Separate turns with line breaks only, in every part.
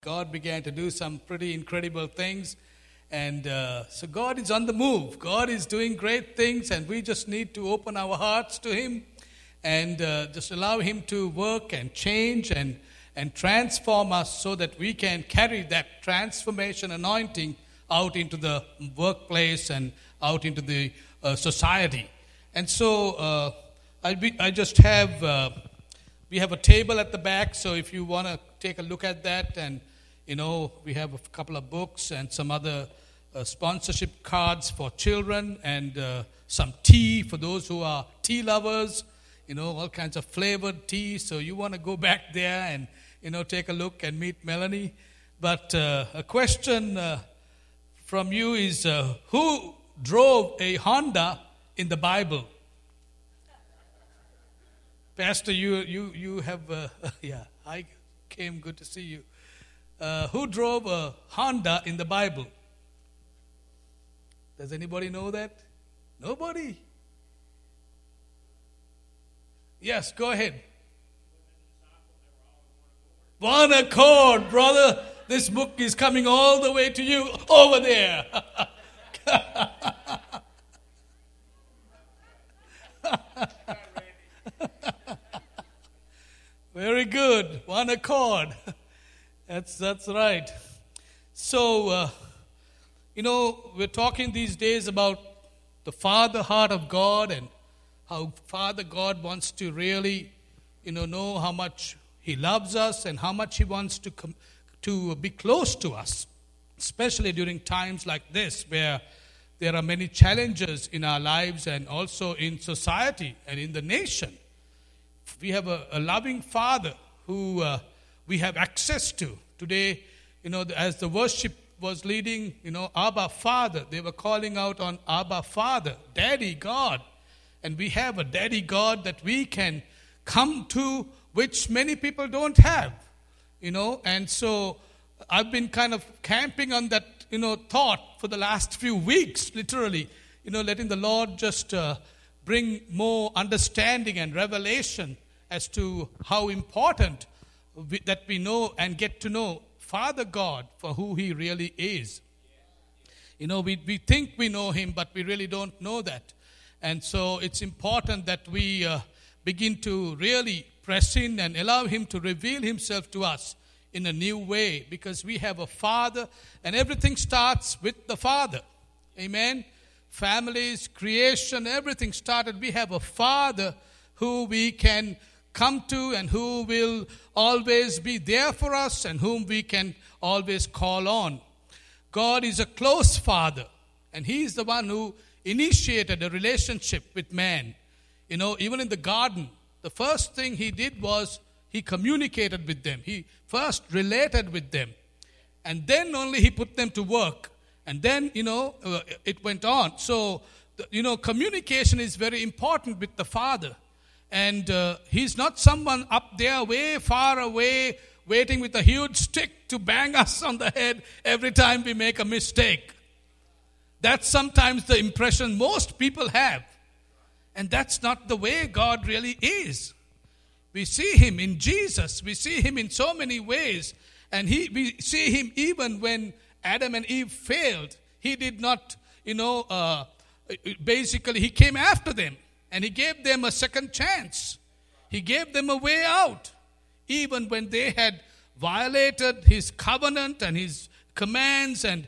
God began to do some pretty incredible things. And so God is on the move. God is doing great things, and we just need to open our hearts to Him and just allow Him to work and change and transform us so that we can carry that transformation anointing out into the workplace and out into the society. And so we have a table at the back, so if you want to take a look at that, and we have a couple of books and some other sponsorship cards for children, and some tea for those who are tea lovers, all kinds of flavored tea. So you want to go back there and, take a look and meet Melanie. But a question from you is, who drove a Honda in the Bible? Pastor, you have, hi, Kim, good to see you. Who drove a Honda in the Bible? Does anybody know that? Nobody? Yes, go ahead. One accord, brother. This book is coming all the way to you over there. Very good. One accord. That's right. So, we're talking these days about the Father heart of God, and how Father God wants to really, know how much He loves us and how much He wants to be close to us, especially during times like this where there are many challenges in our lives and also in society and in the nation. We have a loving Father who we have access to. Today, as the worship was leading, Abba Father, they were calling out on Abba Father, Daddy God. And we have a Daddy God that we can come to, which many people don't have, And so I've been kind of camping on that, thought for the last few weeks, literally, letting the Lord just bring more understanding and revelation as to how important that we know and get to know Father God for who He really is. We think we know Him, but we really don't know that. And so it's important that we begin to really press in and allow Him to reveal Himself to us in a new way, because we have a Father, and everything starts with the Father. Amen? Families, creation, everything started. We have a Father who we can come to and who will always be there for us and whom we can always call on. God is a close Father, and He is the one who initiated a relationship with man. Even in the garden, the first thing He did was He communicated with them. He first related with them, and then only He put them to work. And then, it went on. So, communication is very important with the Father. And He's not someone up there way far away waiting with a huge stick to bang us on the head every time we make a mistake. That's sometimes the impression most people have. And that's not the way God really is. We see Him in Jesus. We see Him in so many ways. And we see Him even when Adam and Eve failed. He did not, basically He came after them. And He gave them a second chance. He gave them a way out. Even when they had violated His covenant and His commands and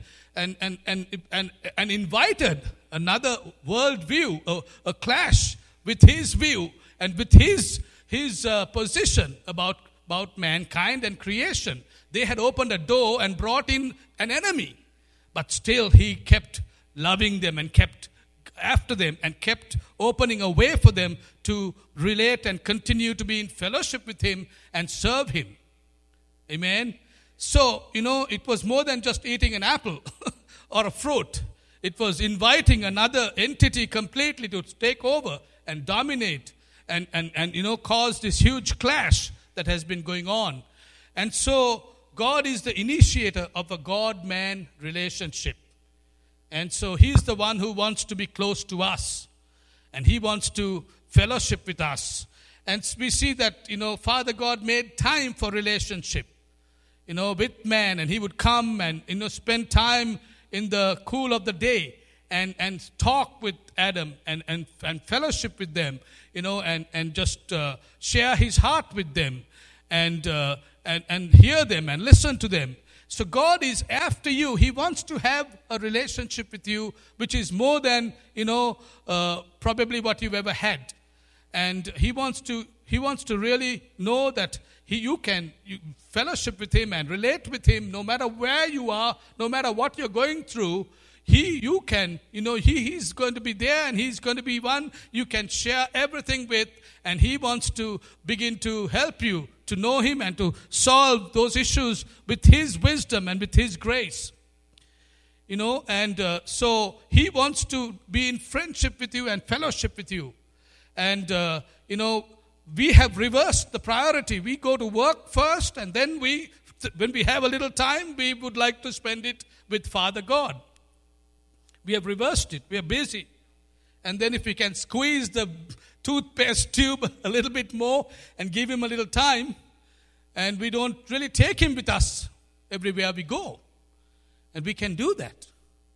invited another worldview, a clash with His view and with His position about mankind and creation. They had opened a door and brought in an enemy. But still He kept loving them and kept after them and kept opening a way for them to relate and continue to be in fellowship with Him and serve Him. Amen. So, it was more than just eating an apple or a fruit. It was inviting another entity completely to take over and dominate and cause this huge clash that has been going on. And so God is the initiator of a God-man relationship. And so He's the one who wants to be close to us. And He wants to fellowship with us. And we see that, Father God made time for relationship. with man, and he would come and, spend time in the cool of the day and talk with Adam and fellowship with them, and just share his heart with them and hear them and listen to them. So God is after you. He wants to have a relationship with you, which is more than, probably what you've ever had. And He wants to really know that you can fellowship with Him and relate with Him no matter where you are, no matter what you're going through. He's going to be there, and He's going to be one you can share everything with, and He wants to begin to help you to know Him and to solve those issues with His wisdom and with His grace. So He wants to be in friendship with you and fellowship with you. And, we have reversed the priority. We go to work first, and then when we have a little time, we would like to spend it with Father God. We have reversed it. We are busy. And then if we can squeeze the toothpaste tube a little bit more and give Him a little time, and we don't really take Him with us everywhere we go. And we can do that.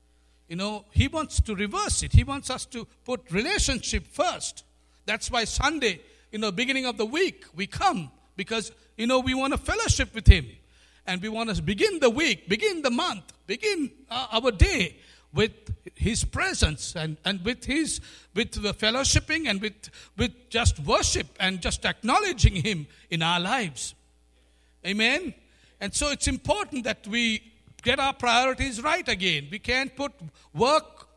He wants to reverse it. He wants us to put relationship first. That's why Sunday, beginning of the week, we come because, we want to fellowship with Him. And we want to begin the week, begin the month, begin our day with His presence and with the fellowshipping and with just worship and just acknowledging Him in our lives. Amen? And so it's important that we get our priorities right again. We can't put work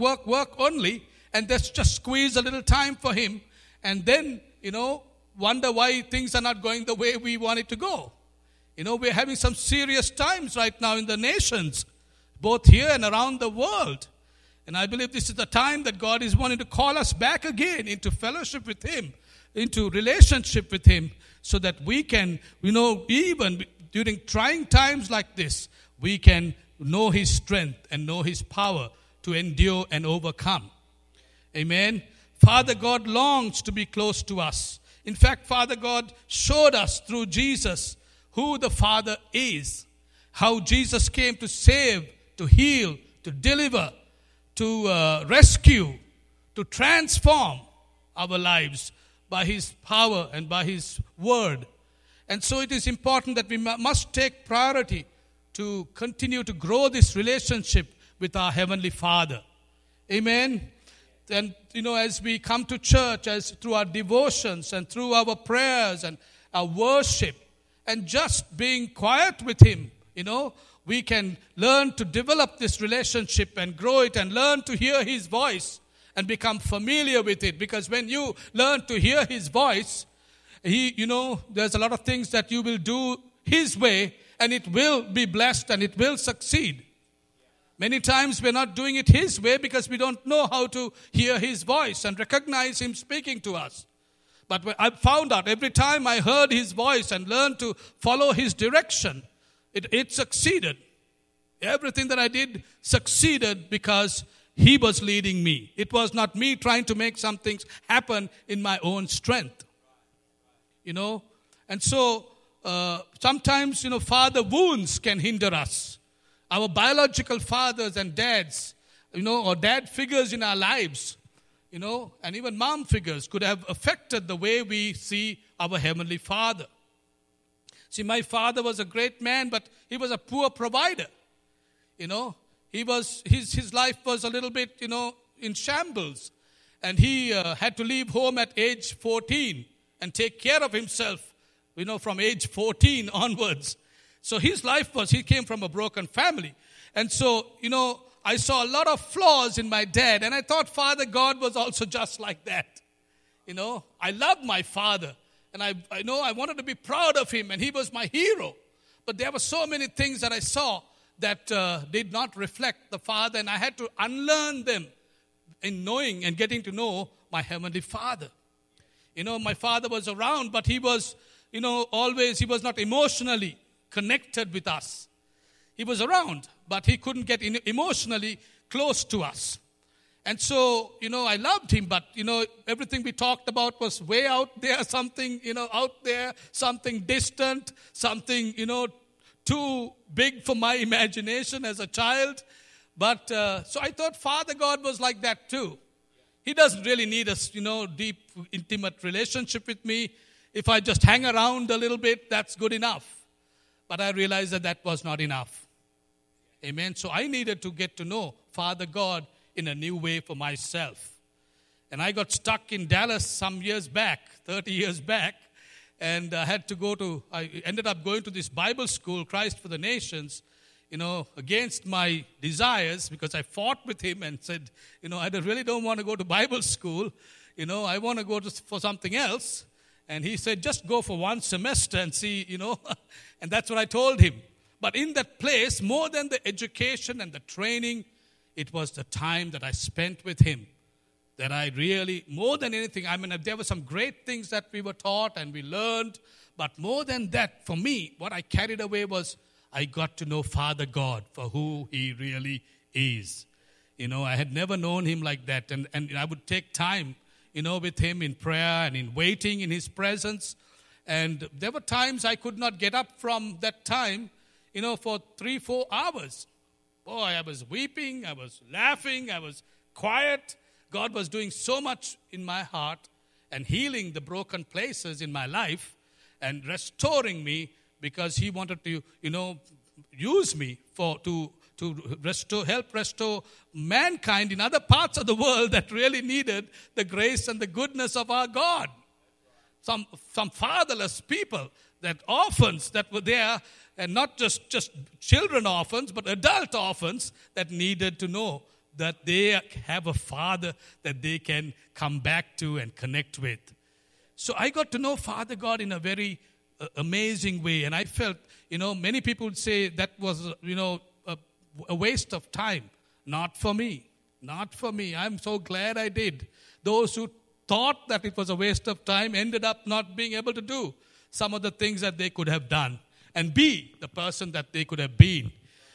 only and let's just squeeze a little time for Him and then, wonder why things are not going the way we want it to go. We're having some serious times right now in the nations, both here and around the world. And I believe this is the time that God is wanting to call us back again into fellowship with Him, into relationship with Him, so that we can, even during trying times like this, we can know His strength and know His power to endure and overcome. Amen. Father God longs to be close to us. In fact, Father God showed us through Jesus who the Father is, how Jesus came to save, to heal, to deliver, to rescue, to transform our lives by His power and by His word. And so it is important that we must take priority to continue to grow this relationship with our Heavenly Father. Amen. And, as we come to church, as through our devotions and through our prayers and our worship and just being quiet with Him, we can learn to develop this relationship and grow it and learn to hear His voice and become familiar with it. Because when you learn to hear His voice, there's a lot of things that you will do His way and it will be blessed and it will succeed. Many times we're not doing it His way because we don't know how to hear His voice and recognize Him speaking to us. But I found out every time I heard His voice and learned to follow His direction, it succeeded. Everything that I did succeeded because He was leading me. It was not me trying to make some things happen in my own strength. And so sometimes, father wounds can hinder us. Our biological fathers and dads, or dad figures in our lives, and even mom figures could have affected the way we see our Heavenly Father. See, my father was a great man, but he was a poor provider. His life was a little bit, in shambles. And he had to leave home at age 14 and take care of himself, from age 14 onwards. So his life he came from a broken family. And so, I saw a lot of flaws in my dad. And I thought Father God was also just like that. I loved my father. And I wanted to be proud of him. And he was my hero. But there were so many things that I saw that did not reflect the Father. And I had to unlearn them in knowing and getting to know my Heavenly Father. My father was around, but he was, he was not emotionally connected with us. He was around, but he couldn't get emotionally close to us. And so, I loved him, but, everything we talked about was way out there, something, out there, something distant, something, too big for my imagination as a child. But so I thought Father God was like that too. He doesn't really need a, deep, intimate relationship with me. If I just hang around a little bit, that's good enough. But I realized that was not enough. Amen. So I needed to get to know Father God in a new way for myself. And I got stuck in Dallas some years back, 30 years back. And I ended up going to this Bible school, Christ for the Nations, against my desires, because I fought with him and said, I really don't want to go to Bible school. I want to go for something else. And he said, just go for one semester and see, and that's what I told him. But in that place, more than the education and the training, it was the time that I spent with him. That I really, more than anything, there were some great things that we were taught and we learned. But more than that, for me, what I carried away was I got to know Father God for who he really is. I had never known him like that. And I would take time, with him in prayer and in waiting in his presence. And there were times I could not get up from that time, for 3-4 hours. Boy, I was weeping, I was laughing, I was quiet. God was doing so much in my heart and healing the broken places in my life and restoring me, because he wanted to, use me to help restore mankind in other parts of the world that really needed the grace and the goodness of our God. Some fatherless people, that orphans that were there, and not just children orphans, but adult orphans that needed to know that they have a Father that they can come back to and connect with. So I got to know Father God in a very amazing way. And I felt, many people would say that was, a waste of time. Not for me. Not for me. I'm so glad I did. Those who thought that it was a waste of time ended up not being able to do some of the things that they could have done and be the person that they could have been.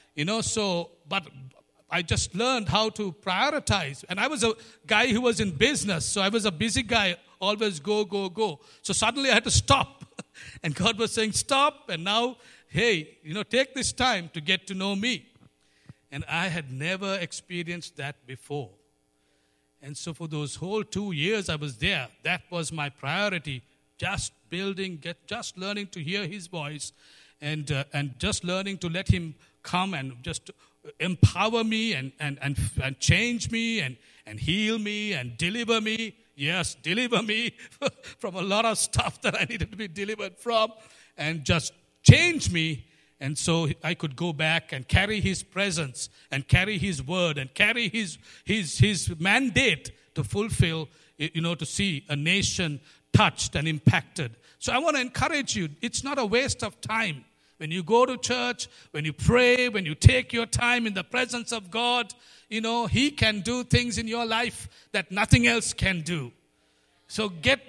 But I just learned how to prioritize. And I was a guy who was in business, so I was a busy guy, always go, go, go. So suddenly I had to stop. And God was saying, stop, and now, hey, take this time to get to know me. And I had never experienced that before. And so for those whole 2 years I was there, that was my priority, just just learning to hear his voice and just learning to let him come and just empower me and change me and heal me and deliver me. Yes, deliver me from a lot of stuff that I needed to be delivered from, and just change me. And so I could go back and carry his presence and carry his word and carry his mandate to fulfill, to see a nation touched and impacted. So I want to encourage you, it's not a waste of time. When you go to church, when you pray, when you take your time in the presence of God, he can do things in your life that nothing else can do. So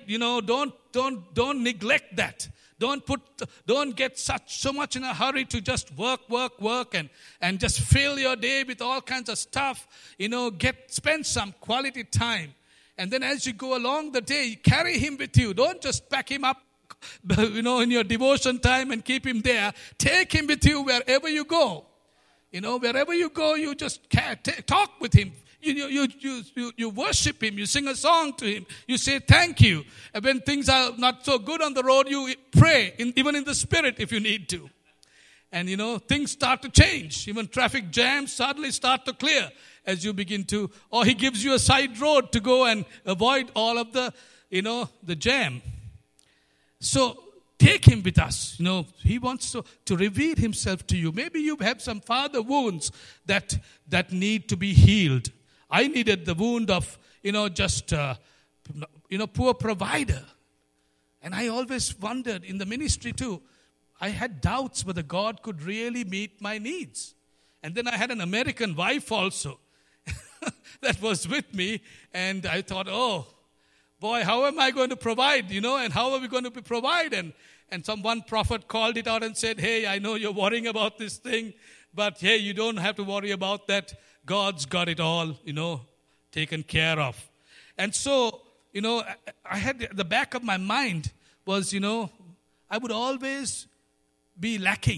don't neglect that. Don't get so much in a hurry to just work and just fill your day with all kinds of stuff. Spend some quality time. And then as you go along the day, carry him with you. Don't just pack him up, in your devotion time and keep him there. Take him with you wherever you go. Wherever you go, you just talk with him. You worship him. You sing a song to him. You say thank you. And when things are not so good on the road, you pray, even in the spirit if you need to. And things start to change. Even traffic jams suddenly start to clear as you begin to, or he gives you a side road to go and avoid all of the jam. So take him with us. He wants to reveal himself to you. Maybe you have some father wounds that need to be healed. I needed the wound of, poor provider. And I always wondered in the ministry too, I had doubts whether God could really meet my needs. And then I had an American wife also that was with me. And I thought, oh, boy, how am I going to provide, and how are we going to provide? And one prophet called it out and said, hey, I know you're worrying about this thing, but hey, you don't have to worry about that. God's got it all, taken care of. And so, I had the back of my mind was, I would always be lacking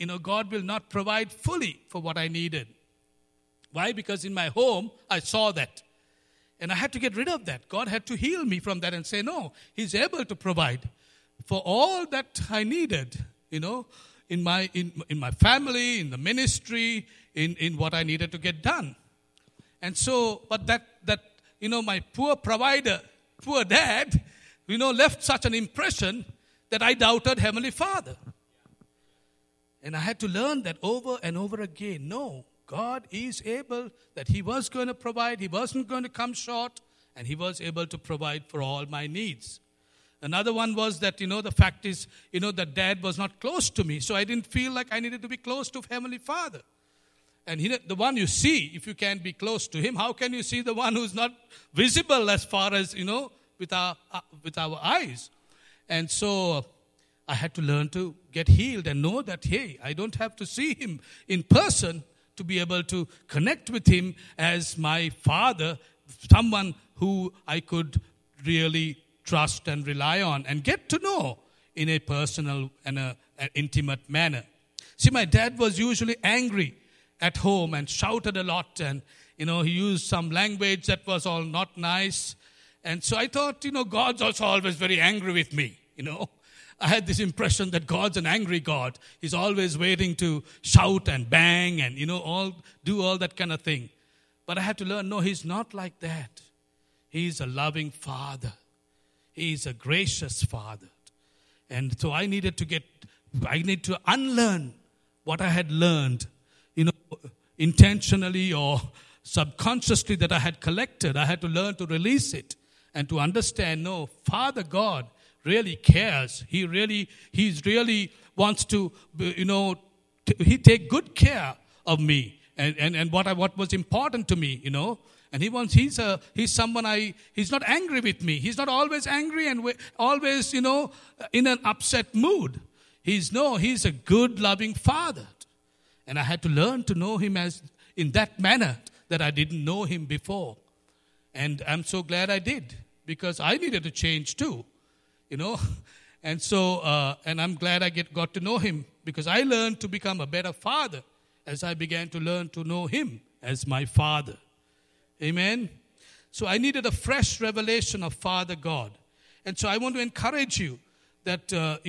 God will not provide fully for what I needed. Why? Because in my home, I saw that. And I had to get rid of that. God had to heal me from that and say, no, He's able to provide for all that I needed, in my family, in the ministry, in what I needed to get done. And so, but that my poor provider, poor dad, left such an impression that I doubted Heavenly Father. And I had to learn that over and over again. No, God is able, that He was going to provide. He wasn't going to come short, and He was able to provide for all my needs. Another one was that, the fact is, that dad was not close to me, so I didn't feel like I needed to be close to Heavenly Father. And the one you see, if you can't be close to Him, how can you see the one who's not visible as far as, with our eyes? And so I had to learn to get healed and know that, hey, I don't have to see Him in person to be able to connect with Him as my Father, someone who I could really trust and rely on and get to know in a personal and an intimate manner. See, my dad was usually angry at home and shouted a lot, and he used some language that was all not nice. And so I thought, God's also always very angry with me. I had this impression that God's an angry God. He's always waiting to shout and bang and do all that kind of thing. But I had to learn, no, He's not like that. He's a loving Father. He's a gracious Father. And so I need to unlearn what I had learned, intentionally or subconsciously that I had collected. I had to learn to release it and to understand, no, Father God really cares. He really wants to, He take good care of me and what was important to me, And he's someone he's not angry with me. He's not always angry and always, in an upset mood. He's a good, loving Father. And I had to learn to know Him as in that manner that I didn't know Him before. And I'm so glad I did, because I needed to change too, And so, and I'm glad I got to know Him, because I learned to become a better father as I began to learn to know Him as my Father. Amen. So I needed a fresh revelation of Father God. And so I want to encourage you that,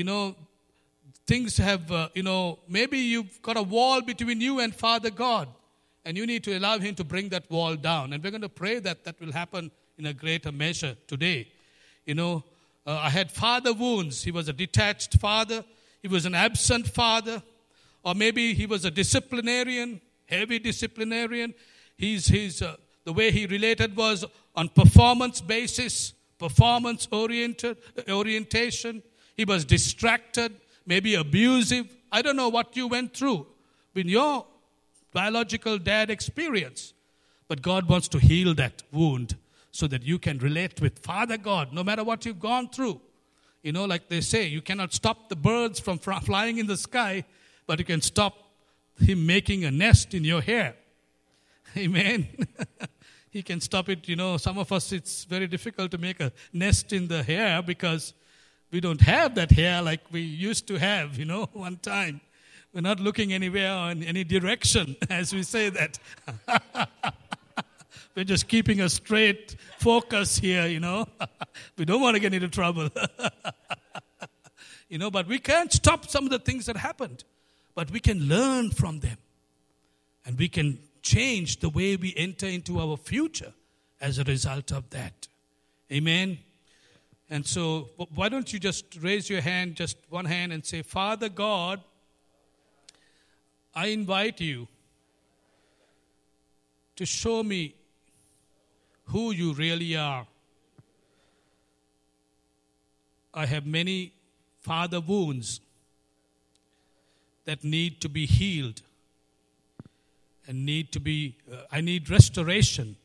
things have, maybe you've got a wall between you and Father God. And you need to allow Him to bring that wall down. And we're going to pray that will happen in a greater measure today. I had father wounds. He was a detached father. He was an absent father. Or maybe he was a disciplinarian, heavy disciplinarian. The way he related was on performance basis, performance orientation. He was distracted, maybe abusive. I don't know what you went through in your biological dad experience. But God wants to heal that wound so that you can relate with Father God no matter what you've gone through. Like they say, you cannot stop the birds from flying in the sky, but you can stop Him making a nest in your hair. Amen. He can stop it. Some of us, it's very difficult to make a nest in the hair because we don't have that hair like we used to have, one time. We're not looking anywhere or in any direction as we say that. We're just keeping a straight focus here, We don't want to get into trouble. But we can't stop some of the things that happened. But we can learn from them. And we can change the way we enter into our future as a result of that. Amen. And so why don't you just raise your hand, just one hand, and say, Father God, I invite you to show me who you really are. I have many father wounds that need to be healed and I need restoration.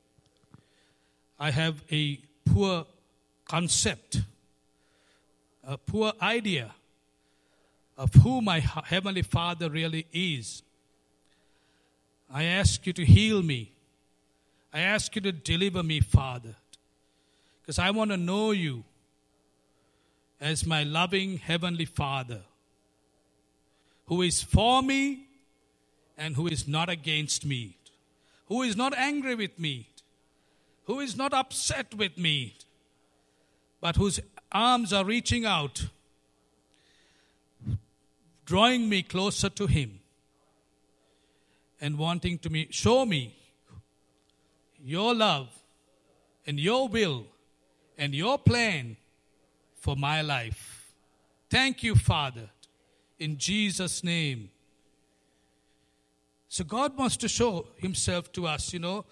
I have a poor concept, a poor idea of who my Heavenly Father really is. I ask you to heal me. I ask you to deliver me, Father, because I want to know you as my loving Heavenly Father who is for me and who is not against me, who is not angry with me, who is not upset with me, but whose arms are reaching out, drawing me closer to him and wanting to show me your love and your will and your plan for my life. Thank you, Father, in Jesus' name. So God wants to show himself to us,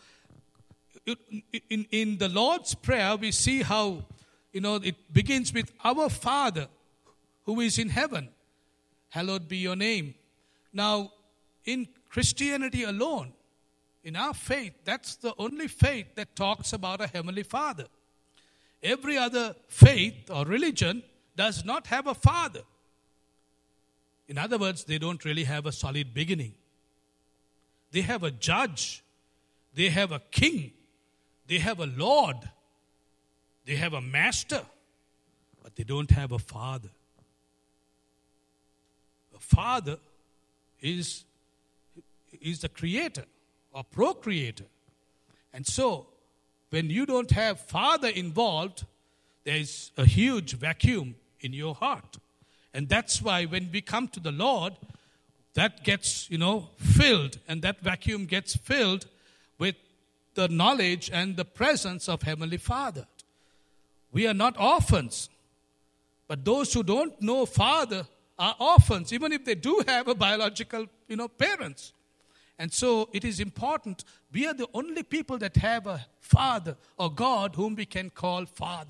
In the Lord's Prayer, we see how, it begins with our Father who is in heaven. Hallowed be your name. Now, in Christianity alone, in our faith, that's the only faith that talks about a heavenly Father. Every other faith or religion does not have a Father. In other words, they don't really have a solid beginning. They have a judge. They have a king. They have a Lord. They have a master. But they don't have a Father. A Father is the creator or procreator. And so, when you don't have Father involved, there is a huge vacuum in your heart. And that's why when we come to the Lord, that gets, filled. And that vacuum gets filled with the knowledge and the presence of Heavenly Father. We are not orphans. But those who don't know Father are orphans, even if they do have a biological, parents. And so it is important. We are the only people that have a Father or God whom we can call Father.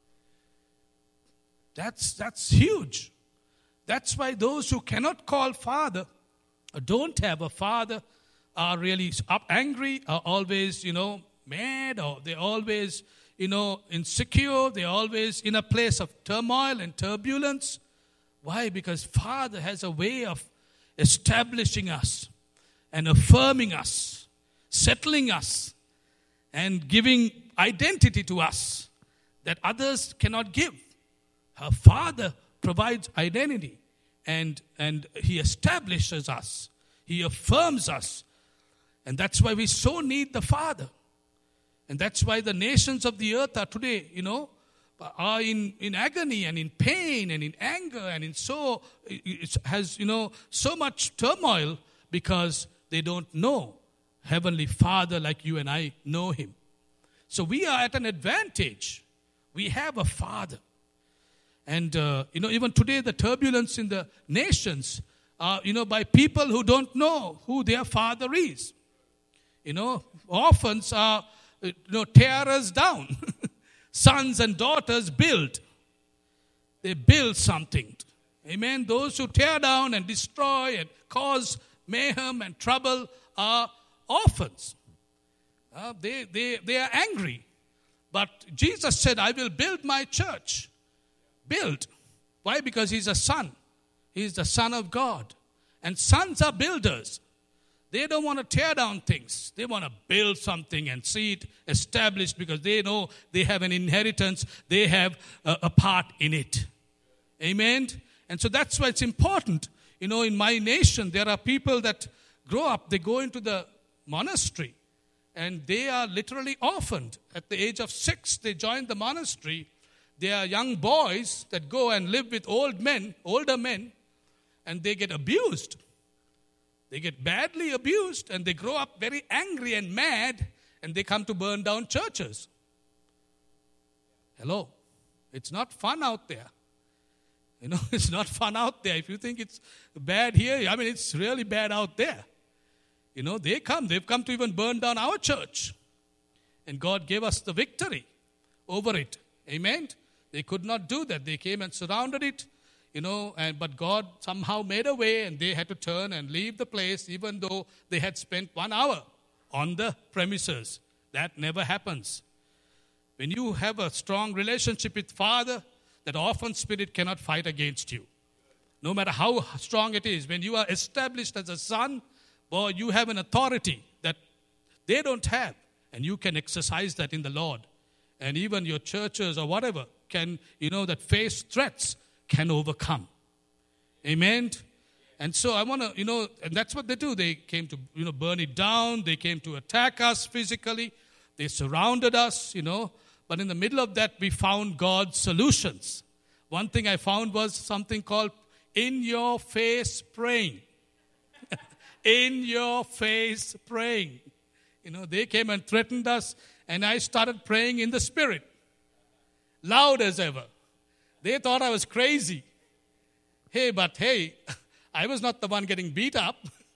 That's huge. That's why those who cannot call Father or don't have a Father are really angry, are always, mad, or they're always, insecure. They're always in a place of turmoil and turbulence. Why? Because Father has a way of establishing us and affirming us, settling us, and giving identity to us that others cannot give. Her Father provides identity, and He establishes us. He affirms us. And that's why we so need the Father. And that's why the nations of the earth are today, are in agony and in pain and in anger and in so much turmoil because they don't know Heavenly Father like you and I know Him. So we are at an advantage. We have a Father. And, even today the turbulence in the nations are, by people who don't know who their Father is. Orphans are, tear us down. Sons and daughters build. They build something. Amen. Those who tear down and destroy and cause mayhem and trouble are orphans. They are angry. But Jesus said, I will build my church. Build. Why? Because He's a son. He's the Son of God. And sons are builders. They don't want to tear down things. They want to build something and see it established because they know they have an inheritance. They have a part in it. Amen? And so that's why it's important. In my nation, there are people that grow up, they go into the monastery, and they are literally orphaned. At the age of 6, they join the monastery. They are young boys that go and live with older men, and they get abused. They get badly abused, and they grow up very angry and mad, and they come to burn down churches. Hello. It's not fun out there. It's not fun out there. If you think it's bad here, it's really bad out there. They've come to even burn down our church. And God gave us the victory over it. Amen? They could not do that. They came and surrounded it. But God somehow made a way, and they had to turn and leave the place even though they had spent 1 hour on the premises. That never happens. When you have a strong relationship with Father, that orphan spirit cannot fight against you. No matter how strong it is. When you are established as a son, boy, you have an authority that they don't have. And you can exercise that in the Lord. And even your churches or whatever can, that face threats can overcome. Amen? And so I want to, and that's what they do. They came to, burn it down. They came to attack us physically. They surrounded us, But in the middle of that, we found God's solutions. One thing I found was something called in-your-face praying. In-your-face praying. They came and threatened us, and I started praying in the Spirit. Loud as ever. They thought I was crazy. Hey, I was not the one getting beat up.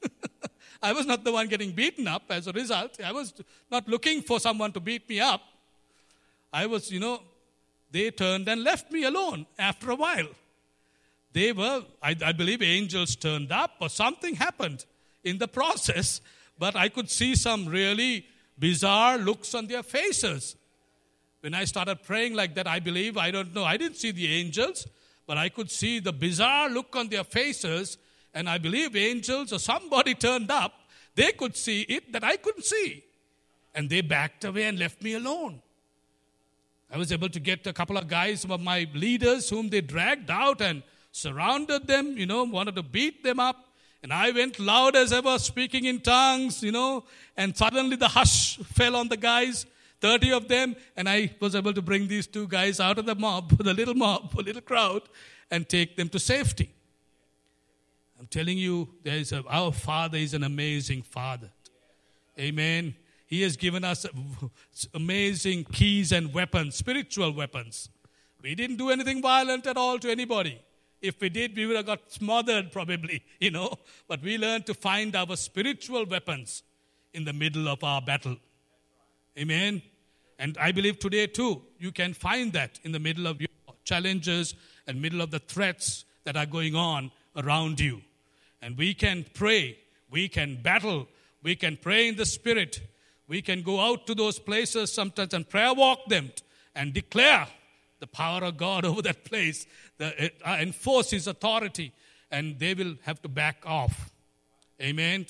I was not the one getting beaten up as a result. I was not looking for someone to beat me up. I was, they turned and left me alone after a while. They were, I believe angels turned up or something happened in the process, but I could see some really bizarre looks on their faces. When I started praying like that, I don't know, I didn't see the angels, but I could see the bizarre look on their faces, and I believe angels or somebody turned up. They could see it that I couldn't see. And they backed away and left me alone. I was able to get a couple of guys, some of my leaders, whom they dragged out and surrounded them, wanted to beat them up. And I went loud as ever, speaking in tongues, and suddenly the hush fell on the guys, 30 of them, and I was able to bring these two guys out of the little crowd, and take them to safety. I'm telling you, our Father is an amazing Father. Amen. He has given us amazing keys and weapons, spiritual weapons. We didn't do anything violent at all to anybody. If we did, we would have got smothered probably, But we learned to find our spiritual weapons in the middle of our battle. Amen. And I believe today too, you can find that in the middle of your challenges and middle of the threats that are going on around you. And we can pray, we can battle, we can pray in the Spirit. We can go out to those places sometimes and prayer walk them and declare the power of God over that place, enforce His authority, and they will have to back off. Amen.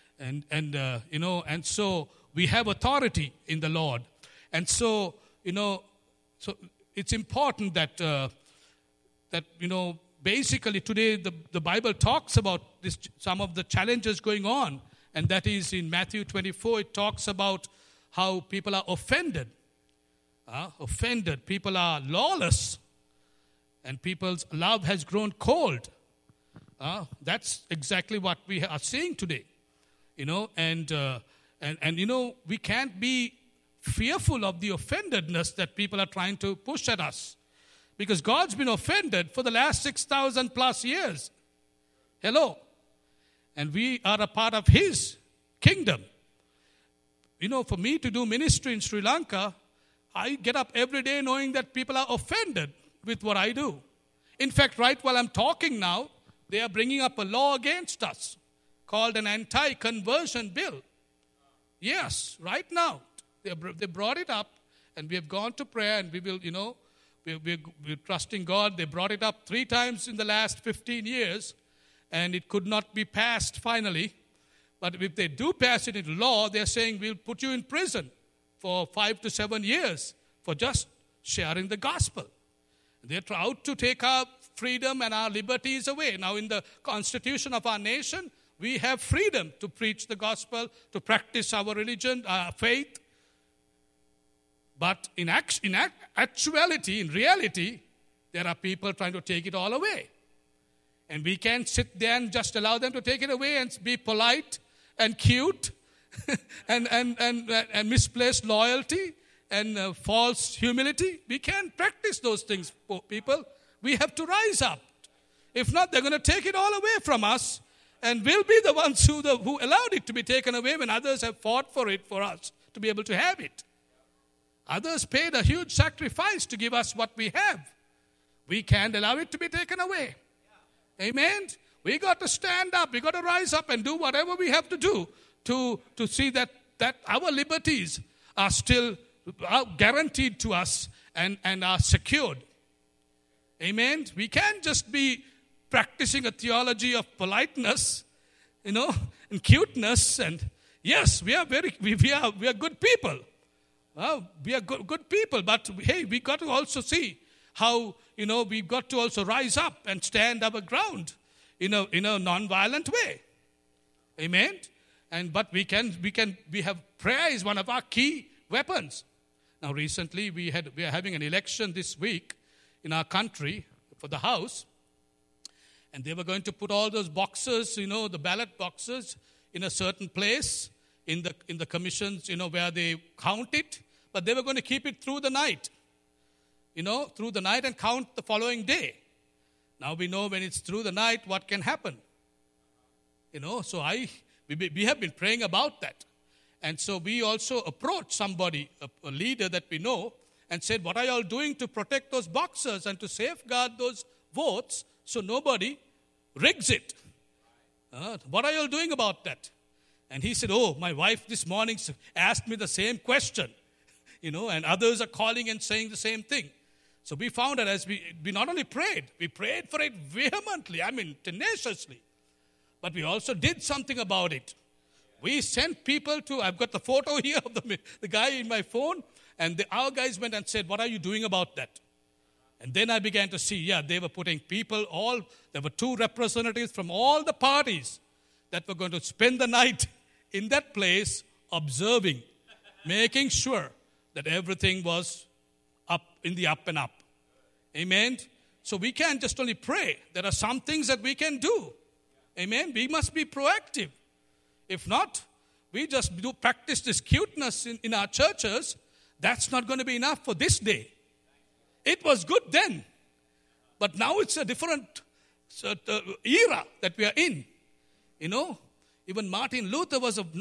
And so we have authority in the Lord. And so, so it's important that basically today the Bible talks about this, some of the challenges going on. And that is in Matthew 24, it talks about how people are offended. People are lawless. And people's love has grown cold. That's exactly what we are seeing today. And we can't be fearful of the offendedness that people are trying to push at us. Because God's been offended for the last 6,000 plus years. Hello. And we are a part of His kingdom. For me to do ministry in Sri Lanka, I get up every day knowing that people are offended with what I do. In fact, right while I'm talking now, they are bringing up a law against us called an anti-conversion bill. Yes, right now. They brought it up, and we have gone to prayer, and we will, we're trusting God. They brought it up 3 times in the last 15 years. And it could not be passed finally. But if they do pass it into law, they're saying we'll put you in prison for 5 to 7 years for just sharing the gospel. They're out to take our freedom and our liberties away. Now in the constitution of our nation, we have freedom to preach the gospel, to practice our religion, our faith. But in actuality, in reality, there are people trying to take it all away. And we can't sit there and just allow them to take it away and be polite and cute and misplaced loyalty and false humility. We can't practice those things, people. We have to rise up. If not, they're going to take it all away from us, and we'll be the ones who allowed it to be taken away when others have fought for it for us to be able to have it. Others paid a huge sacrifice to give us what we have. We can't allow it to be taken away. Amen. We got to stand up. We got to rise up and do whatever we have to do to see that our liberties are still guaranteed to us and are secured. Amen. We can't just be practicing a theology of politeness, and cuteness. And yes, we are good people. We are good people. But hey, we got to also see how we've got to also rise up and stand our ground. in a non-violent way. Amen. But we have prayer is one of our key weapons. Now recently we are having an election this week in our country for the House, and they were going to put all those boxes, the ballot boxes, in a certain place in the commissions, where they count it, but they were going to keep it through the night, and count the following day. Now we know when it's through the night, what can happen. So we have been praying about that. And so we also approached somebody, a leader that we know, and said, what are you all doing to protect those boxes and to safeguard those votes so nobody rigs it? What are you all doing about that? And he said, my wife this morning asked me the same question, and others are calling and saying the same thing. So we found that as we not only prayed, we prayed for it vehemently, tenaciously, but we also did something about it. We sent people I've got the photo here of the guy in my phone, and our guys went and said, what are you doing about that? And then I began to see, they were putting people, there were 2 representatives from all the parties that were going to spend the night in that place observing, making sure that everything was up in the up and up. Amen. So we can't just only pray. There are some things that we can do. Amen. We must be proactive. If not, we just practice this cuteness in our churches. That's not going to be enough for this day. It was good then, but now it's a different era that we are in. Even Martin Luther was a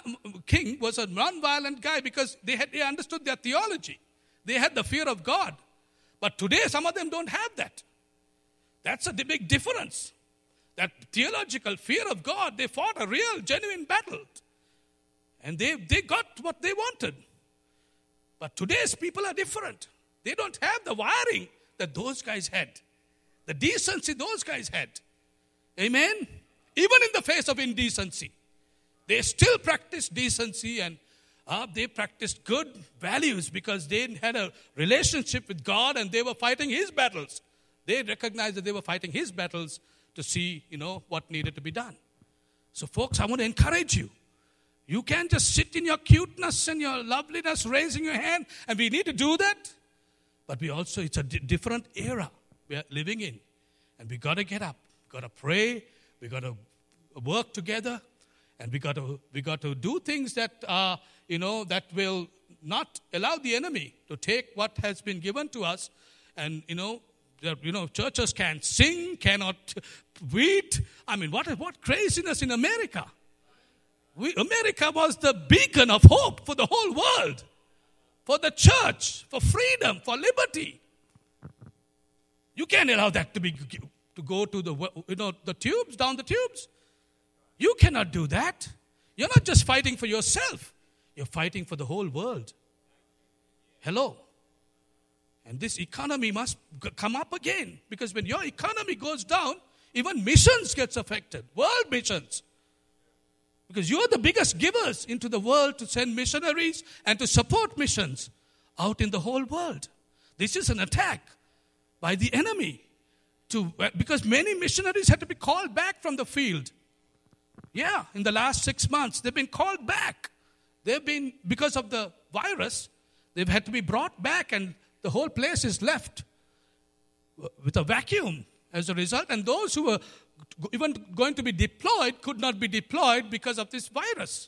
non-violent guy because they understood their theology. They had the fear of God. But today, some of them don't have that. That's a big difference. That theological fear of God, they fought a real, genuine battle. And they got what they wanted. But today's people are different. They don't have the wiring that those guys had. The decency those guys had. Amen? Even in the face of indecency. They still practice decency and they practiced good values because they had a relationship with God and they were fighting His battles. They recognized that they were fighting His battles to see, what needed to be done. So folks, I want to encourage you. You can't just sit in your cuteness and your loveliness, raising your hand, and we need to do that. But it's a different era we are living in. And we got to get up. We got to pray. We got to work together. And we got to do things that that will not allow the enemy to take what has been given to us. And, churches can't sing, cannot read. What craziness in America. America was the beacon of hope for the whole world. For the church, for freedom, for liberty. You can't allow that to go to the tubes, down the tubes. You cannot do that. You're not just fighting for yourself. You're fighting for the whole world. Hello. And this economy must come up again. Because when your economy goes down, even missions gets affected. World missions. Because you're the biggest givers into the world to send missionaries and to support missions out in the whole world. This is an attack by the enemy. Because many missionaries had to be called back from the field. Yeah, in the last 6 months, they've been called back. Because of the virus, they've had to be brought back and the whole place is left with a vacuum as a result. And those who were even going to be deployed could not be deployed because of this virus.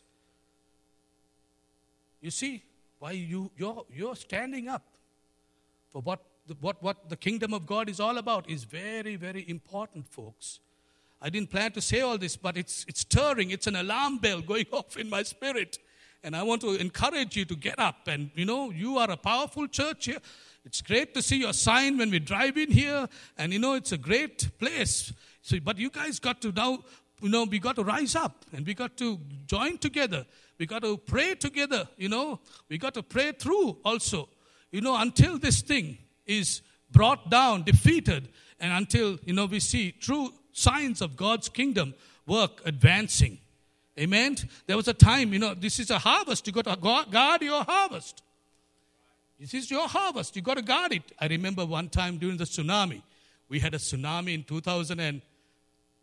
You see, why you're standing up for what the kingdom of God is all about is very, very important, folks. I didn't plan to say all this, but it's stirring. It's an alarm bell going off in my spirit. And I want to encourage you to get up. And, you are a powerful church here. It's great to see your sign when we drive in here. And, it's a great place. So, but you guys got to now, we got to rise up. And we got to join together. We got to pray together, We got to pray through also, until this thing is brought down, defeated. And until, we see true signs of God's kingdom work advancing. Amen. There was a time, this is a harvest. You got to guard your harvest. This is your harvest. You got to guard it. I remember one time during the tsunami. We had a tsunami in 2000 and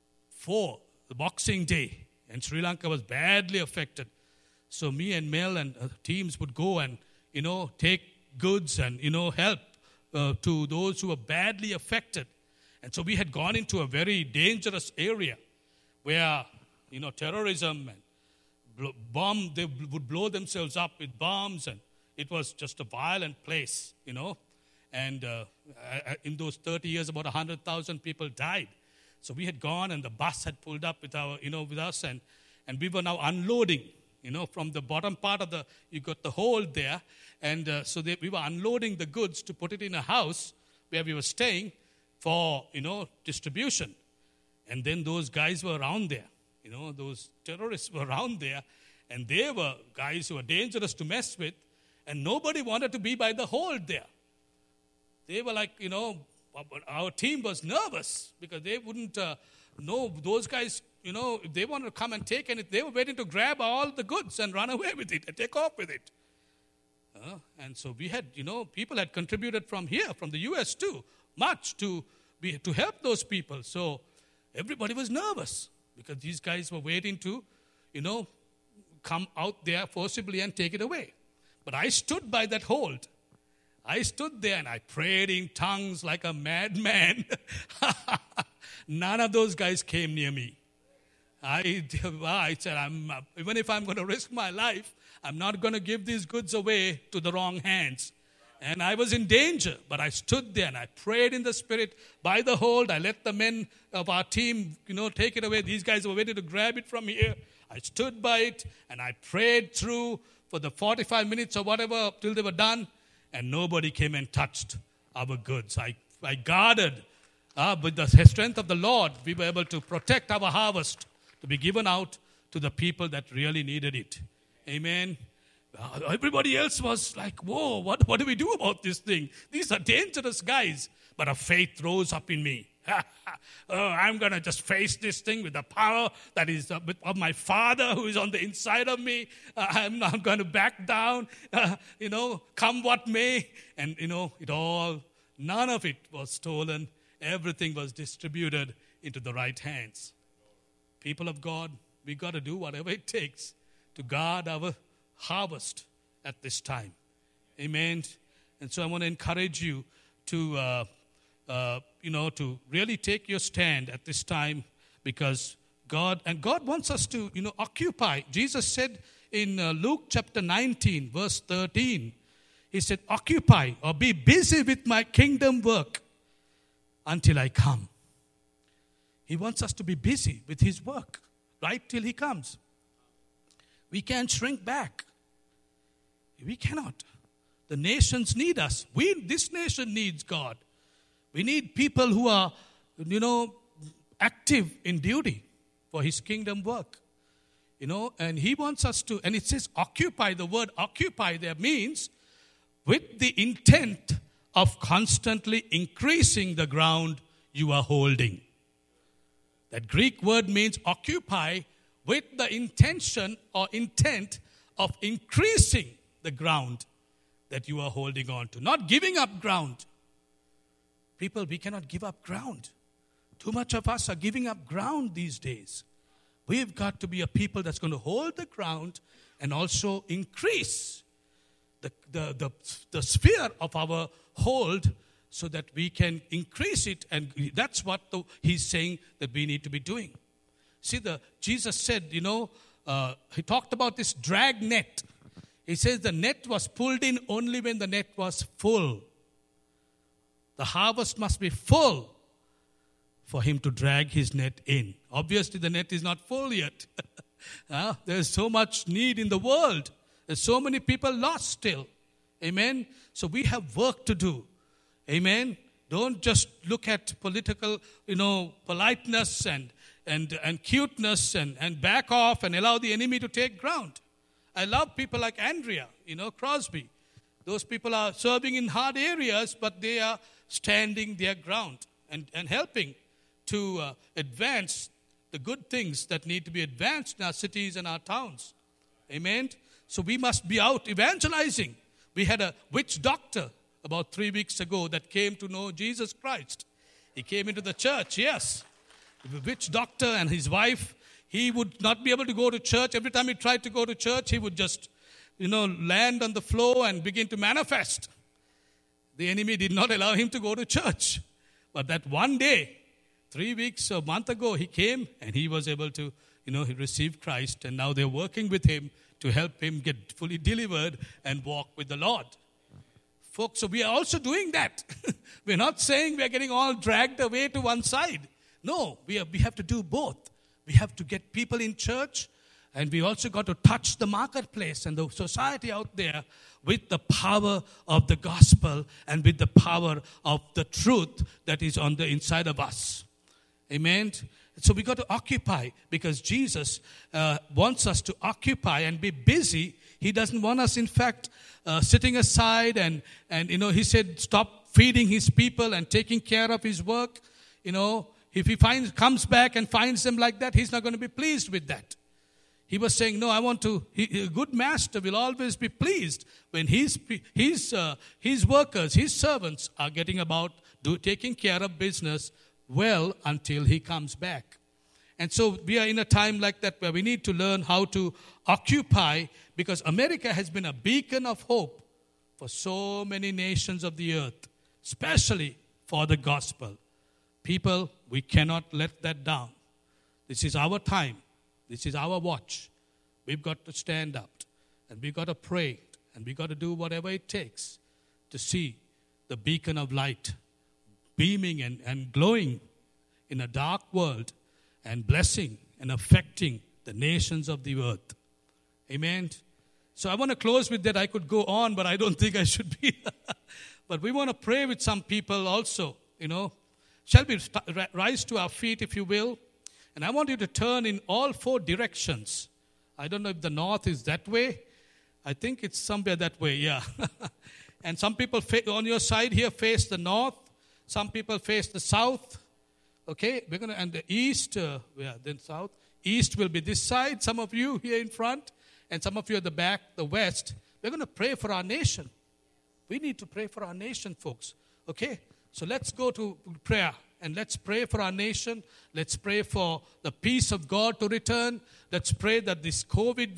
before the Boxing Day, and Sri Lanka was badly affected. So me and Mel and teams would go and, take goods and, help to those who were badly affected. And so we had gone into a very dangerous area where, terrorism and they would blow themselves up with bombs, and it was just a violent place, And in those 30 years, about 100,000 people died. So we had gone, and the bus had pulled up with us, and we were now unloading, from the bottom part of you got the hold there, and we were unloading the goods to put it in a house where we were staying for, distribution. And then those guys were around there, those terrorists were around there, and they were guys who were dangerous to mess with, and nobody wanted to be by the hold there. They were like, our team was nervous because they wouldn't know those guys, if they wanted to come and take it, they were waiting to grab all the goods and run away with it and take off with it. And so we had, people had contributed from here, from the U.S. too, much to help those people. So everybody was nervous because these guys were waiting to, come out there forcibly and take it away. But I stood by that hold. I stood there and I prayed in tongues like a madman. None of those guys came near me. I said, even if I'm going to risk my life, I'm not going to give these goods away to the wrong hands. And I was in danger, but I stood there and I prayed in the Spirit by the hold. I let the men of our team, take it away. These guys were waiting to grab it from here. I stood by it and I prayed through for the 45 minutes or whatever till they were done. And nobody came and touched our goods. I guarded with the strength of the Lord. We were able to protect our harvest to be given out to the people that really needed it. Amen. Everybody else was like, whoa, what do we do about this thing? These are dangerous guys. But a faith rose up in me. I'm going to just face this thing with the power that is of my Father who is on the inside of me. I'm not going to back down, come what may. And, none of it was stolen. Everything was distributed into the right hands. People of God, we got to do whatever it takes to guard our harvest at this time. Amen. And so I want to encourage you to to really take your stand at this time, because God wants us to, occupy. Jesus said in Luke chapter 19, verse 13, he said, occupy or be busy with my kingdom work until I come. He wants us to be busy with his work, right, till he comes. We can't shrink back. We cannot. The nations need us. This nation needs God. We need people who are, active in duty for his kingdom work. And he wants us to, and it says occupy. The word occupy there means with the intent of constantly increasing the ground you are holding. That Greek word means occupy with the intention or intent of increasing the ground that you are holding on to. Not giving up ground. People, we cannot give up ground. Too much of us are giving up ground these days. We've got to be a people that's going to hold the ground and also increase the sphere of our hold so that we can increase it. And that's what he's saying that we need to be doing. See, Jesus said, he talked about this drag net. He says the net was pulled in only when the net was full. The harvest must be full for him to drag his net in. Obviously, the net is not full yet. There's so much need in the world. There's so many people lost still. Amen? So we have work to do. Amen? Don't just look at political, politeness and cuteness and back off and allow the enemy to take ground. I love people like Andrea, Crosby. Those people are serving in hard areas, but they are standing their ground and helping to advance the good things that need to be advanced in our cities and our towns. Amen? So we must be out evangelizing. We had a witch doctor about 3 weeks ago that came to know Jesus Christ. He came into the church, yes. witch doctor and his wife. He would not be able to go to church. Every time he tried to go to church, he would just, land on the floor and begin to manifest. The enemy did not allow him to go to church. But that one day, 3 weeks or a month ago, he came and he was able to, he received Christ. And now they're working with him to help him get fully delivered and walk with the Lord. Folks, so we are also doing that. We're not saying we're getting all dragged away to one side. No, we have to do both. We have to get people in church, and we also got to touch the marketplace and the society out there with the power of the gospel and with the power of the truth that is on the inside of us. Amen? So we got to occupy, because Jesus wants us to occupy and be busy. He doesn't want us, in fact, sitting aside and he said, stop feeding his people and taking care of his work. If he comes back and finds them like that, he's not going to be pleased with that. He was saying, no, a good master will always be pleased when his workers, his servants are getting about taking care of business well until he comes back. And so we are in a time like that where we need to learn how to occupy, because America has been a beacon of hope for so many nations of the earth, especially for the gospel. People, we cannot let that down. This is our time. This is our watch. We've got to stand up, and we've got to pray, and we've got to do whatever it takes to see the beacon of light beaming and glowing in a dark world and blessing and affecting the nations of the earth. Amen. So I want to close with that. I could go on, but I don't think I should be. But we want to pray with some people also, Shall we rise to our feet, if you will? And I want you to turn in all 4 directions. I don't know if the north is that way. I think it's somewhere that way, yeah. And some people on your side here face the north. Some people face the south. Okay, and the east, then south. East will be this side, some of you here in front, and some of you at the back, the west. We're going to pray for our nation. We need to pray for our nation, folks. Okay? So let's go to prayer, and let's pray for our nation. Let's pray for the peace of God to return. Let's pray that this COVID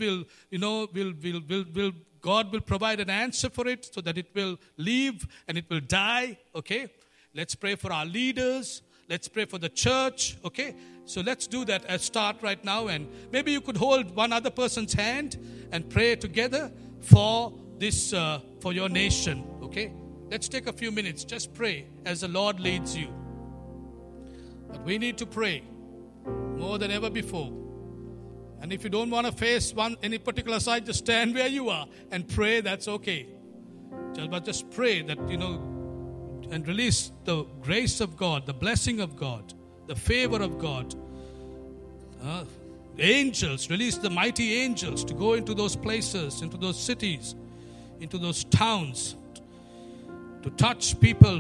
God will provide an answer for it so that it will leave and it will die. Okay? Let's pray for our leaders. Let's pray for the church. Okay? So let's do that as start right now, and maybe you could hold one other person's hand and pray together for this, for your nation. Okay? Let's take a few minutes. Just pray as the Lord leads you. But we need to pray more than ever before. And if you don't want to face any particular side, just stand where you are and pray. That's okay. But just pray that, and release the grace of God, the blessing of God, the favor of God. The angels, release the mighty angels to go into those places, into those cities, into those towns, to touch people.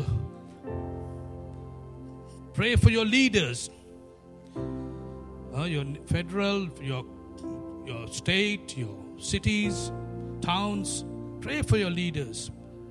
Pray for your leaders, your federal, your state, your cities, towns. Pray for your leaders.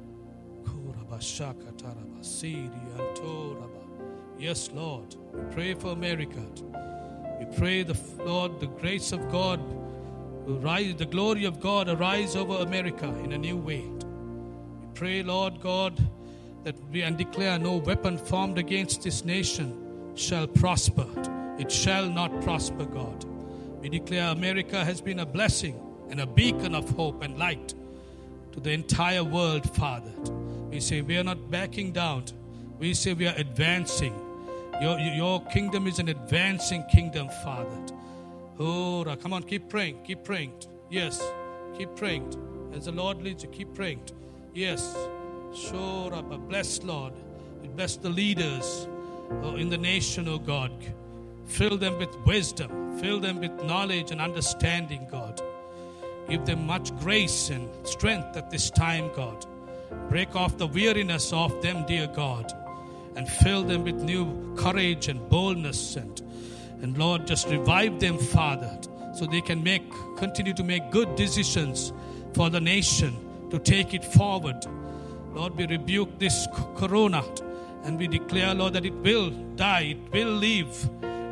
Yes, Lord. We pray for America. We pray, Lord, the grace of God will rise, the glory of God arise over America in a new way. Pray, Lord God, that we and declare no weapon formed against this nation shall prosper. It shall not prosper, God. We declare America has been a blessing and a beacon of hope and light to the entire world, Father. We say we are not backing down. We say we are advancing. Your kingdom is an advancing kingdom, Father. Oh, come on, keep praying, keep praying. Yes, keep praying. As the Lord leads you, keep praying. Yes. Sure. Bless, Lord. Bless the leaders in the nation, oh God. Fill them with wisdom. Fill them with knowledge and understanding, God. Give them much grace and strength at this time, God. Break off the weariness of them, dear God. And fill them with new courage and boldness. And Lord, just revive them, Father, so they can continue to make good decisions for the nation, to take it forward. Lord, we rebuke this corona and we declare, Lord, that it will die, it will leave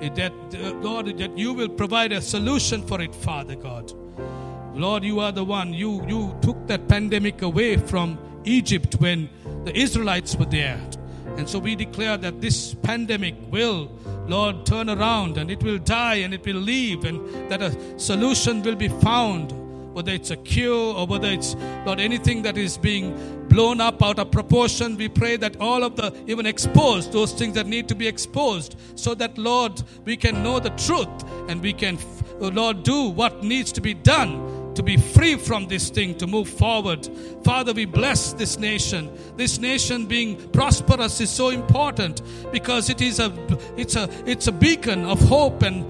Lord, that you will provide a solution for it, Father God. Lord, you are the one. You took that pandemic away from Egypt when the Israelites were there. And so we declare that this pandemic will, Lord, turn around and it will die and it will leave, and that a solution will be found, whether it's a cure or whether it's, Lord, anything that is being blown up out of proportion. We pray that all of the, even exposed, those things that need to be exposed, so that, Lord, we can know the truth and we can, Lord, do what needs to be done to be free from this thing, to move forward. Father, we bless this nation. This nation being prosperous is so important because it's a beacon of hope and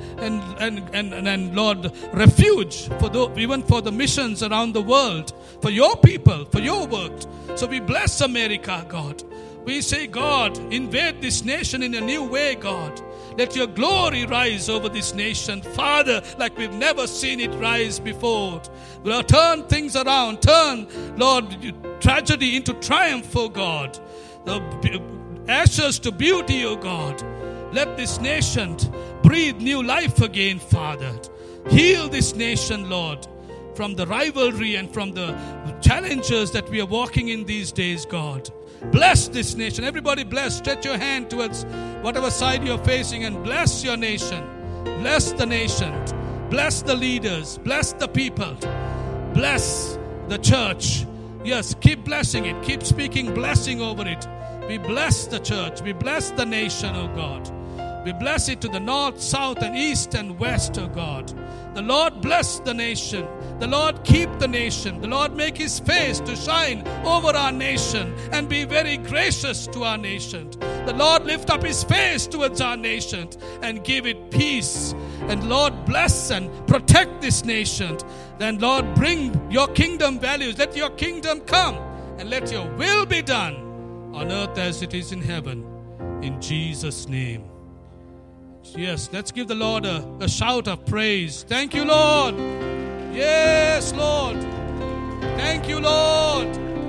Lord, refuge for even for the missions around the world, for your people, for your work. So we bless America, God. We say, God, invade this nation in a new way, God. Let your glory rise over this nation, Father, like we've never seen it rise before. Lord, turn things around. Turn, Lord, tragedy into triumph, oh God. The ashes to beauty, oh God. Let this nation breathe new life again, Father. Heal this nation, Lord, from the rivalry and from the challenges that we are walking in these days, God. Bless this nation. Everybody bless. Stretch your hand towards whatever side you're facing and bless your nation. Bless the nation. Bless the leaders. Bless the people. Bless the church. Yes, keep blessing it. Keep speaking blessing over it. We bless the church. We bless the nation, oh God. We bless it to the north, south, and east and west, oh God. The Lord bless the nation. The Lord keep the nation. The Lord make his face to shine over our nation and be very gracious to our nation. The Lord lift up his face towards our nation and give it peace. And Lord, bless and protect this nation. Then Lord, bring your kingdom values. Let your kingdom come and let your will be done on earth as it is in heaven. In Jesus' name. Yes, let's give the Lord a shout of praise. Thank you, Lord. Yes, Lord. Thank you, Lord.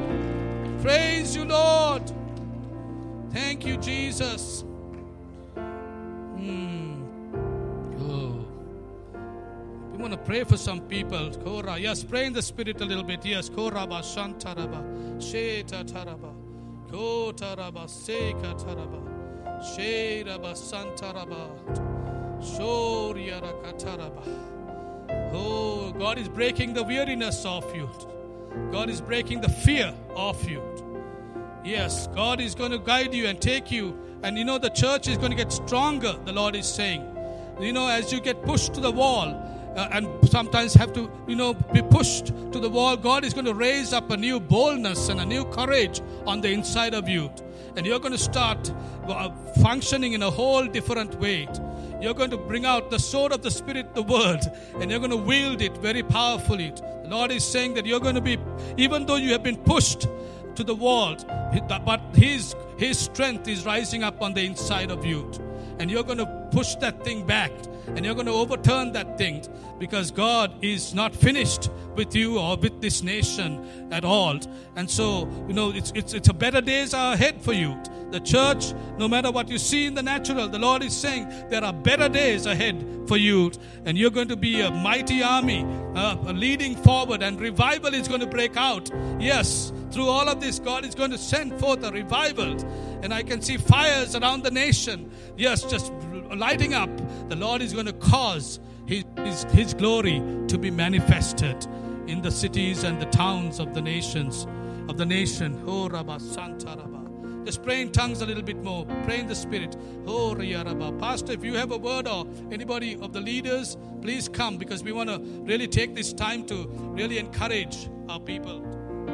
Praise you, Lord. Thank you, Jesus. Oh. We want to pray for some people. Kora. Yes, pray in the Spirit a little bit. Yes. Koraba Shantaraba. Sheta Taraba. Kotaraba Seka Taraba. Sheraba Santaraba. Shoriara Kataraba. Oh, God is breaking the weariness of you. God is breaking the fear of you. Yes, God is going to guide you and take you. And you know, the church is going to get stronger, the Lord is saying. You know, as you get pushed to the wall and sometimes have to, be pushed to the wall, God is going to raise up a new boldness and a new courage on the inside of you. And you're going to start functioning in a whole different way. You're going to bring out the sword of the Spirit, the Word, and you're going to wield it very powerfully. The Lord is saying that you're going to be, even though you have been pushed to the wall, but His strength is rising up on the inside of you. And you're going to push that thing back. And you're going to overturn that thing, because God is not finished with you or with this nation at all. And so, it's a better days are ahead for you. The church, no matter what you see in the natural, the Lord is saying there are better days ahead for you. And you're going to be a mighty army leading forward, and revival is going to break out. Yes, through all of this, God is going to send forth a revival. And I can see fires around the nation. Yes, just lighting up. The Lord is going to cause His glory to be manifested in the cities and the towns of the nations, of the nation. Oh, Rabba Santa Rabba. Just pray in tongues a little bit more. Pray in the Spirit. Oh, Riya Rabba. Pastor, if you have a word, or anybody of the leaders, please come, because we want to really take this time to really encourage our people.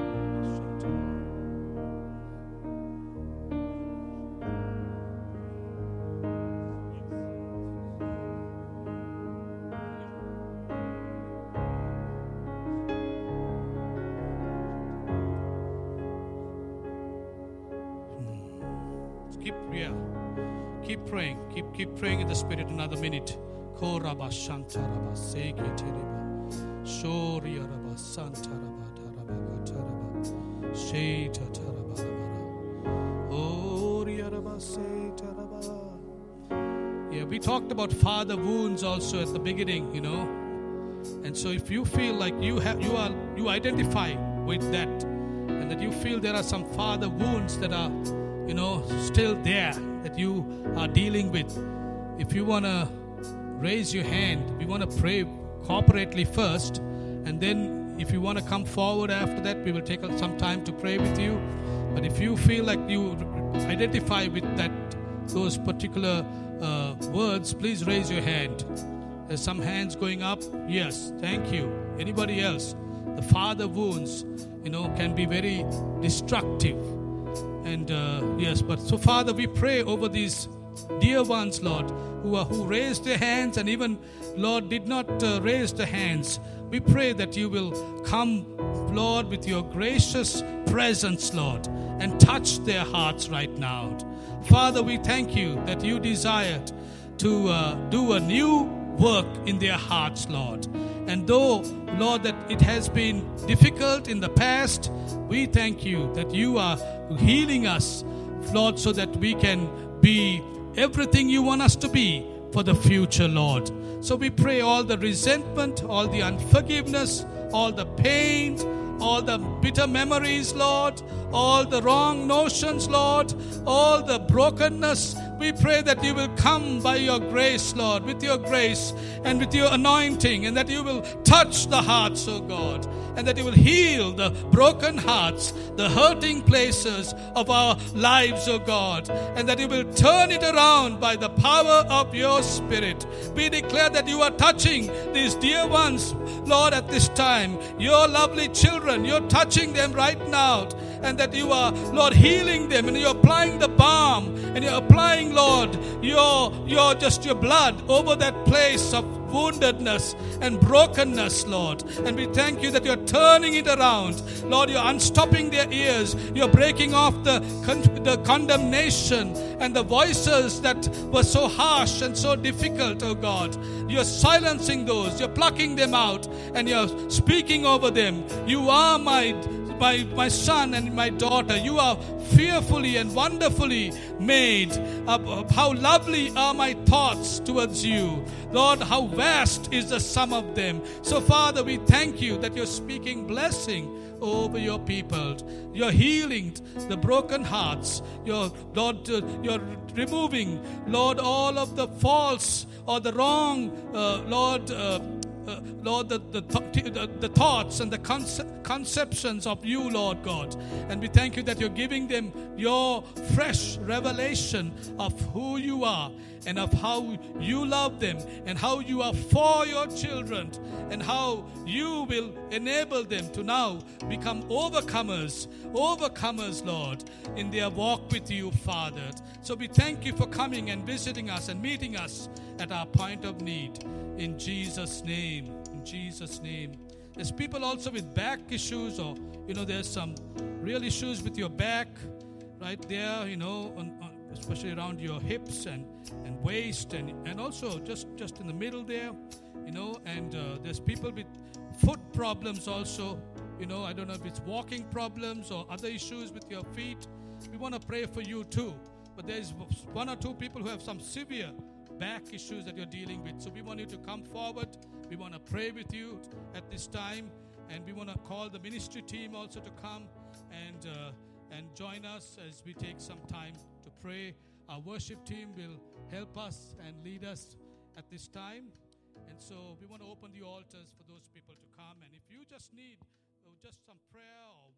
Keep praying. Keep praying in the Spirit another minute. Koraba Shantaraba Seketeriba Shoriaraba Santaraba Taraba Taraba Sheta Taraba Oriaraba Setaraba. Yeah, we talked about father wounds also at the beginning, And so if you feel like you identify with that, and that you feel there are some father wounds that are, still there that you are dealing with, if you want to raise your hand, we want to pray corporately first, and then if you want to come forward after that, we will take some time to pray with you. But if you feel like you identify with those particular words, please raise your hand. There's some hands going up. Yes, thank you. Anybody else? The father wounds, can be very destructive. And yes, but so Father, we pray over these dear ones, Lord, who raised their hands, and even, Lord, did not raise their hands. We pray that you will come, Lord, with your gracious presence, Lord, and touch their hearts right now. Father, we thank you that you desired to do a new work in their hearts, Lord. And though, Lord, that it has been difficult in the past, we thank you that you are healing us, Lord, so that we can be everything you want us to be for the future, Lord. So we pray all the resentment, all the unforgiveness, all the pain, all the bitter memories, Lord, all the wrong notions, Lord, all the brokenness. We pray that you will come by your grace, Lord, with your grace and with your anointing, and that you will touch the hearts, oh God, and that you will heal the broken hearts, the hurting places of our lives, oh God, and that you will turn it around by the power of your Spirit. We declare that you are touching these dear ones, Lord, at this time, your lovely children. You're touching them right now, and that you are, Lord, healing them, and you're applying the balm, and you're applying, Lord, your blood over that place of woundedness and brokenness, Lord. And we thank you that you're turning it around. Lord, you're unstopping their ears. You're breaking off the condemnation and the voices that were so harsh and so difficult, oh God. You're silencing those. You're plucking them out, and you're speaking over them. You are my son and my daughter. You are fearfully and wonderfully made. How lovely are my thoughts towards you. Lord, how vast is the sum of them. So, Father, we thank you that you're speaking blessing over your people. You're healing the broken hearts. You're removing, Lord, all of the false or the wrong, Lord, the thoughts and the conceptions of you, Lord God. And we thank you that you're giving them your fresh revelation of who you are, and of how you love them, and how you are for your children, and how you will enable them to now become overcomers, Lord, in their walk with you, Father. So we thank you for coming and visiting us and meeting us at our point of need. In Jesus' name. In Jesus' name. There's people also with back issues, or, there's some real issues with your back right there, especially around your hips and waist, and also just in the middle there, and there's people with foot problems also. I don't know if it's walking problems or other issues with your feet. We want to pray for you too. But there's one or two people who have some severe back issues that you're dealing with. So we want you to come forward. We want to pray with you at this time. And we want to call the ministry team also to come and join us as we take some time to pray. Our worship team will help us and lead us at this time. And so we want to open the altars for those people to come. And if you just need just some prayer or